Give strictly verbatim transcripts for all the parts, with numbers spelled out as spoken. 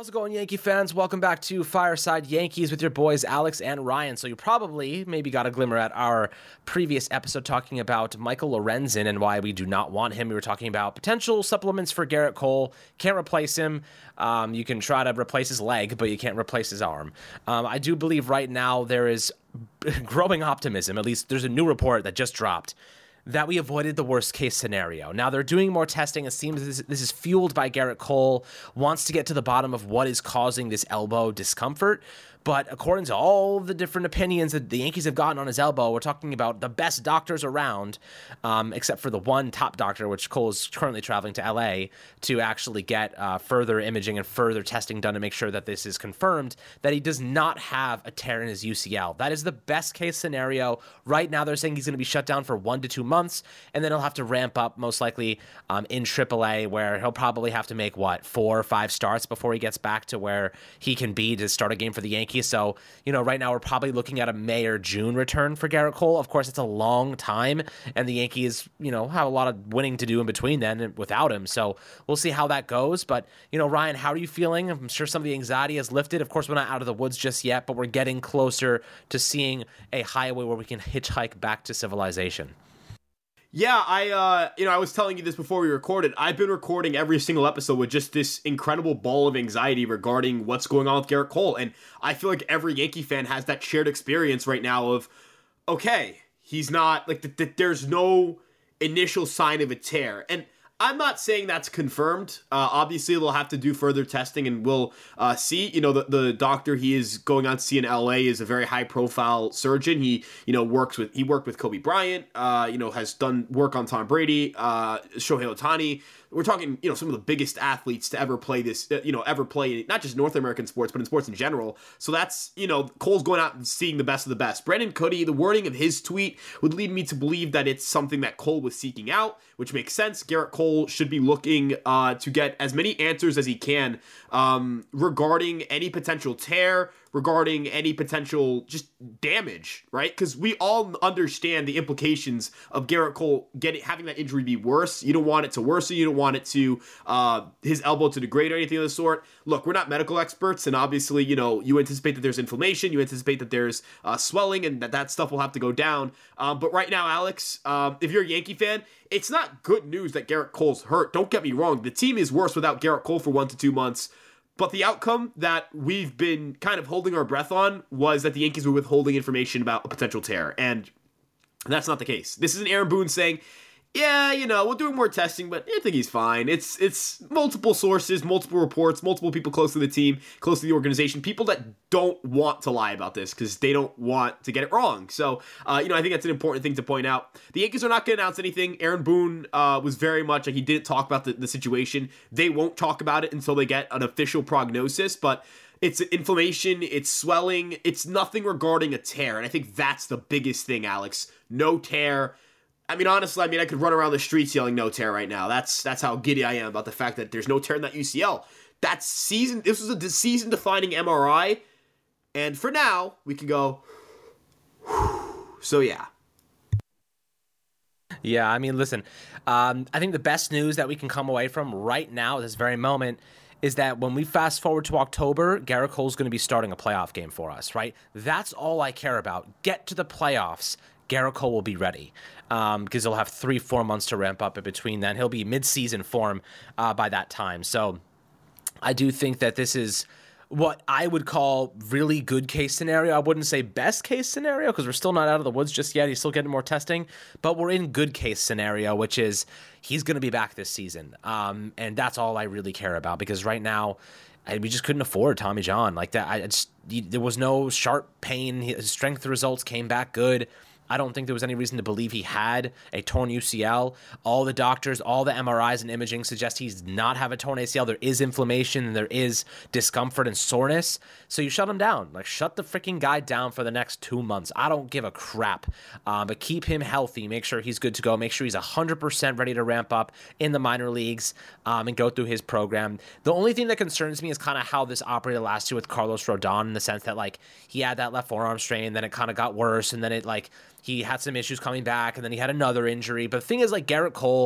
How's it going, Yankee fans? Welcome back to Fireside Yankees with your boys Alex and Ryan. So you probably maybe got a glimmer at our previous episode talking about Michael Lorenzen and why we do not want him. We were talking about potential supplements for Gerrit Cole. Can't replace him. Um, you can try to replace his leg, but you can't replace his arm. Um, I do believe right now there is growing optimism. At least there's a new report that just dropped that we avoided the worst case scenario. Now they're doing more testing. It seems this, this is fueled by Gerrit Cole, wants to get to the bottom of what is causing this elbow discomfort. But according to all the different opinions that the Yankees have gotten on his elbow, we're talking about the best doctors around, um, except for the one top doctor, which Cole is currently traveling to L A to actually get uh, further imaging and further testing done to make sure that this is confirmed, that he does not have a tear in his U C L. That is the best case scenario. Right now, they're saying he's going to be shut down for one to two months, and then he'll have to ramp up most likely um, in triple A, where he'll probably have to make, what, four or five starts before he gets back to where he can be to start a game for the Yankees. So, you know, right now we're probably looking at a May or June return for Gerrit Cole. Of course, it's a long time, and the Yankees, you know, have a lot of winning to do in between then without him. So we'll see how that goes. But, you know, Ryan, how are you feeling? I'm sure some of the anxiety has lifted. Of course, we're not out of the woods just yet, but we're getting closer to seeing a highway where we can hitchhike back to civilization. Yeah, I, uh, you know, I was telling you this before we recorded. I've been recording every single episode with just this incredible ball of anxiety regarding what's going on with Gerrit Cole. And I feel like every Yankee fan has that shared experience right now of, okay, he's not, like, th- th- there's no initial sign of a tear. And I'm not saying that's confirmed. Uh, obviously, they'll have to do further testing, and we'll uh, see. You know, the, the doctor he is going on to see in L A is a very high-profile surgeon. He, you know, works with he worked with Kobe Bryant. Uh, you know, has done work on Tom Brady, uh, Shohei Ohtani. We're talking, you know, some of the biggest athletes to ever play this, you know, ever play, not just North American sports, but in sports in general. So that's, you know, Cole's going out and seeing the best of the best. Brandon Cuddy, the wording of his tweet would lead me to believe that it's something that Cole was seeking out, which makes sense. Gerrit Cole should be looking uh, to get as many answers as he can um, regarding any potential tear, regarding any potential just damage, right? Because we all understand the implications of Gerrit Cole getting having that injury be worse. You don't want it to worsen. You don't want it to uh, his elbow to degrade or anything of the sort. Look, we're not medical experts, and obviously, you know, you anticipate that there's inflammation, you anticipate that there's uh, swelling, and that that stuff will have to go down. Um, but right now, Alex, um, if you're a Yankee fan, it's not good news that Gerrit Cole's hurt. Don't get me wrong. The team is worse without Gerrit Cole for one to two months. But the outcome that we've been kind of holding our breath on was that the Yankees were withholding information about a potential tear. And that's not the case. This isn't Aaron Boone saying, yeah, you know, we're doing more testing, but I think he's fine. It's it's multiple sources, multiple reports, multiple people close to the team, close to the organization, people that don't want to lie about this because they don't want to get it wrong. So, uh, you know, I think that's an important thing to point out. The Yankees are not going to announce anything. Aaron Boone uh, was very much like he didn't talk about the, the situation. They won't talk about it until they get an official prognosis, but it's inflammation, it's swelling, it's nothing regarding a tear. And I think that's the biggest thing, Alex. No tear. I mean, honestly, I mean, I could run around the streets yelling no tear right now. That's that's how giddy I am about the fact that there's no tear in that U C L. That's season. This was a season-defining M R I, and for now, we can go. So yeah. Yeah, I mean, listen, um, I think the best news that we can come away from right now, this very moment, is that when we fast forward to October, Gerrit Cole's going to be starting a playoff game for us, right? That's all I care about. Get to the playoffs. Gerrit Cole will be ready um, because he'll have three, four months to ramp up in between then. He'll be mid-season form uh, by that time. So I do think that this is what I would call really good case scenario. I wouldn't say best case scenario because we're still not out of the woods just yet. He's still getting more testing, but we're in good case scenario, which is he's going to be back this season. Um, and that's all I really care about because right now I, we just couldn't afford Tommy John like that. I just, there was no sharp pain. His strength results came back good. I don't think there was any reason to believe he had a torn U C L. All the doctors, all the M R Is and imaging suggest he's not have a torn A C L. There is inflammation and there is discomfort and soreness. So you shut him down. Like, shut the freaking guy down for the next two months. I don't give a crap. Um, but keep him healthy. Make sure he's good to go. Make sure he's one hundred percent ready to ramp up in the minor leagues um, and go through his program. The only thing that concerns me is kind of how this operated last year with Carlos Rodon, in the sense that, like, he had that left forearm strain, then it kind of got worse, and then it, like, he had some issues coming back, and then he had another injury. But the thing is, like, Gerrit Cole,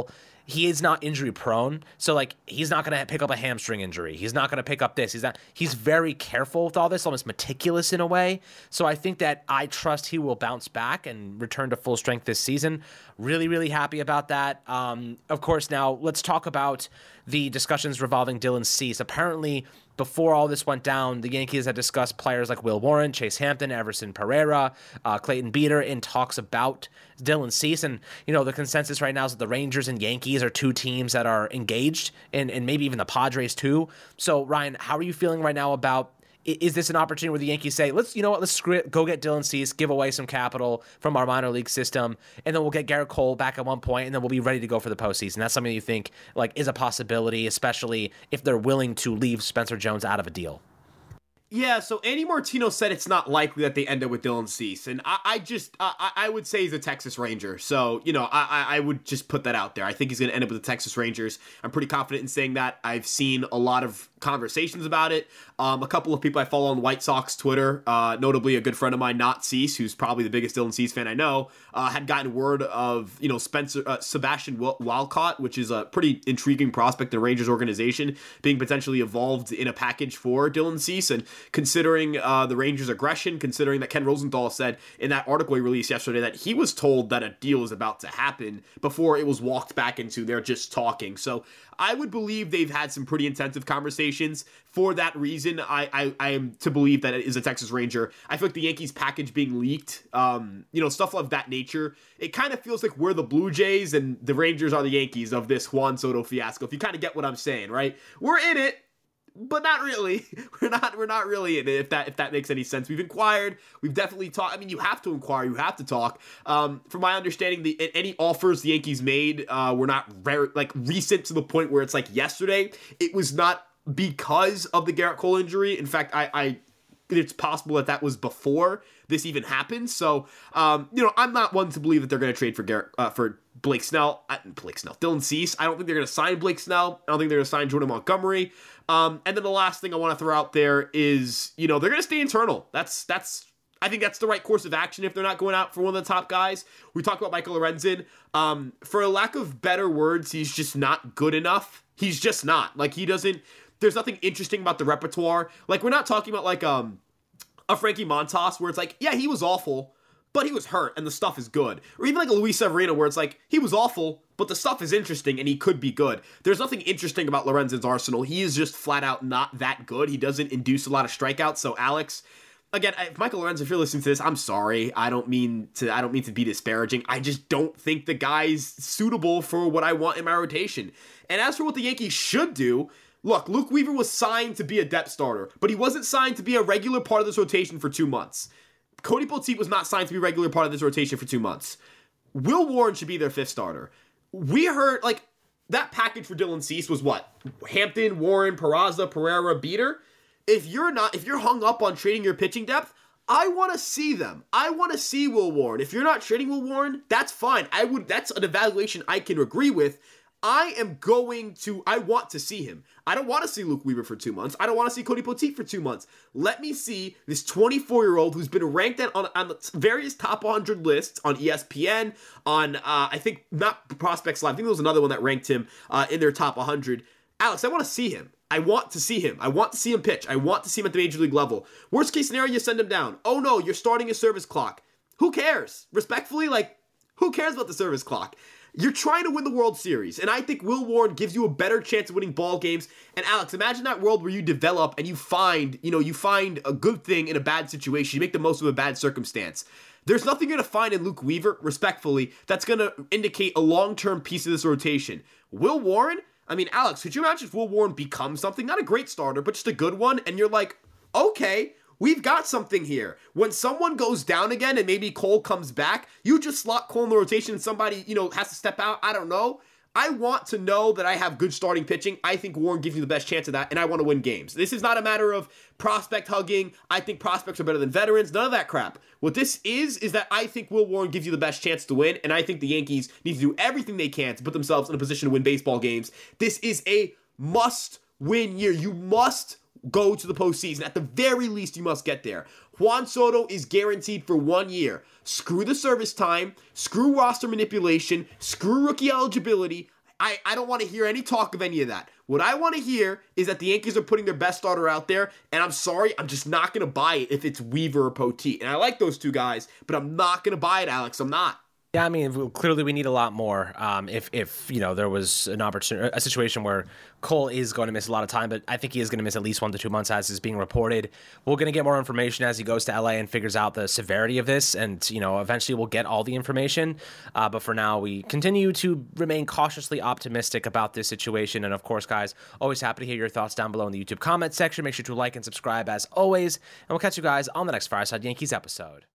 he is not injury prone. So like he's not going to pick up a hamstring injury. He's not going to pick up this. He's not, he's very careful with all this, almost meticulous in a way. So I think that I trust he will bounce back and return to full strength this season. Really, really happy about that. Um, of course, now let's talk about the discussions revolving Dylan Cease. Apparently, before all this went down, the Yankees had discussed players like Will Warren, Chase Hampton, Everson Pereira, uh, Clayton Beeter in talks about Dylan Cease. And, you know, the consensus right now is that the Rangers and Yankees are two teams that are engaged, and, and maybe even the Padres too. So, Ryan, how are you feeling right now about, is this an opportunity where the Yankees say, let's, you know what, let's screw it, go get Dylan Cease, give away some capital from our minor league system, and then we'll get Garrett Cole back at one point, and then we'll be ready to go for the postseason? That's something you think like is a possibility, especially if they're willing to leave Spencer Jones out of a deal? Yeah, so Andy Martino said it's not likely that they end up with Dylan Cease, and I, I just I, I would say he's a Texas Ranger. So you know I, I would just put that out there. I think he's going to end up with the Texas Rangers. I'm pretty confident in saying that. I've seen a lot of conversations about it. Um, a couple of people I follow on White Sox Twitter, uh, notably a good friend of mine, Not Cease, who's probably the biggest Dylan Cease fan I know, uh, had gotten word of you know Spencer uh, Sebastian Walcott, which is a pretty intriguing prospect in the Rangers organization, being potentially evolved in a package for Dylan Cease. And considering uh, the Rangers' aggression, considering that Ken Rosenthal said in that article he released yesterday that he was told that a deal was about to happen before it was walked back into they're just talking. So I would believe they've had some pretty intensive conversations. For that reason, I, I, I am to believe that it is a Texas Ranger. I feel like the Yankees package being leaked, um, you know, stuff of that nature, it kind of feels like we're the Blue Jays and the Rangers are the Yankees of this Juan Soto fiasco. If you kind of get what I'm saying, right? We're in it, but not really. We're not. We're not really in it. If that if that makes any sense. We've inquired. We've definitely talked. I mean, you have to inquire. You have to talk. Um, from my understanding, the any offers the Yankees made uh, were not very like recent to the point where it's like yesterday. It was not because of the Garrett Cole injury. In fact, I, I it's possible that that was before this even happened. So, um, you know, I'm not one to believe that they're going to trade for Garrett uh, for Blake Snell. Uh, Blake Snell, Dylan Cease. I don't think they're going to sign Blake Snell. I don't think they're going to sign Jordan Montgomery. Um, and then the last thing I want to throw out there is, you know, they're going to stay internal. That's, that's, I think that's the right course of action if they're not going out for one of the top guys. We talked about Michael Lorenzen. Um, for a lack of better words, he's just not good enough. He's just not. Like, he doesn't, there's nothing interesting about the repertoire. Like, we're not talking about, like, um, a Frankie Montas where it's like, yeah, he was awful, but he was hurt and the stuff is good. Or even like a Luis Severino where it's like, he was awful, but the stuff is interesting and he could be good. There's nothing interesting about Lorenzen's arsenal. He is just flat out not that good. He doesn't induce a lot of strikeouts. So Alex, again, if Michael Lorenzen, if you're listening to this, I'm sorry. I don't mean to, I don't mean to be disparaging. I just don't think the guy's suitable for what I want in my rotation. And as for what the Yankees should do, look, Luke Weaver was signed to be a depth starter, but he wasn't signed to be a regular part of this rotation for two months. Cody Poteet was not signed to be a regular part of this rotation for two months. Will Warren should be their fifth starter. We heard, like, that package for Dylan Cease was what? Hampton, Warren, Peraza, Pereira, Beeter? If you're not, if you're hung up on trading your pitching depth, I want to see them. I want to see Will Warren. If you're not trading Will Warren, that's fine. I would, that's an evaluation I can agree with. I am going to, I want to see him. I don't want to see Luke Weaver for two months. I don't want to see Cody Poteet for two months. Let me see this twenty-four-year-old who's been ranked on, on the various top one hundred lists on E S P N, on, uh, I think, not Prospects Live. I think there was another one that ranked him uh, in their top one hundred. Alex, I want to see him. I want to see him. I want to see him pitch. I want to see him at the major league level. Worst case scenario, you send him down. Oh no, you're starting a service clock. Who cares? Respectfully, like, who cares about the service clock? You're trying to win the World Series, and I think Will Warren gives you a better chance of winning ball games. And Alex, imagine that world where you develop and you find, you know, you find a good thing in a bad situation. You make the most of a bad circumstance. There's nothing you're going to find in Luke Weaver, respectfully, that's going to indicate a long-term piece of this rotation. Will Warren? I mean, Alex, could you imagine if Will Warren becomes something, not a great starter, but just a good one, and you're like, okay, we've got something here. When someone goes down again and maybe Cole comes back, you just slot Cole in the rotation and somebody, you know, has to step out. I don't know. I want to know that I have good starting pitching. I think Warren gives you the best chance of that, and I want to win games. This is not a matter of prospect hugging. I think prospects are better than veterans. None of that crap. What this is, is that I think Will Warren gives you the best chance to win, and I think the Yankees need to do everything they can to put themselves in a position to win baseball games. This is a must-win year. You must go to the postseason. At the very least, you must get there. Juan Soto is guaranteed for one year. Screw the service time. Screw roster manipulation. Screw rookie eligibility. I, I don't want to hear any talk of any of that. What I want to hear is that the Yankees are putting their best starter out there, and I'm sorry, I'm just not going to buy it if it's Weaver or Poteet. And I like those two guys, but I'm not going to buy it, Alex. I'm not. Yeah, I mean, clearly we need a lot more. Um, if if you know there was an opportunity, a situation where Cole is going to miss a lot of time, but I think he is going to miss at least one to two months, as is being reported. We're going to get more information as he goes to L A and figures out the severity of this, and you know, eventually we'll get all the information. Uh, but for now, we continue to remain cautiously optimistic about this situation. And of course, guys, always happy to hear your thoughts down below in the YouTube comment section. Make sure to like and subscribe as always, and we'll catch you guys on the next Fireside Yankees episode.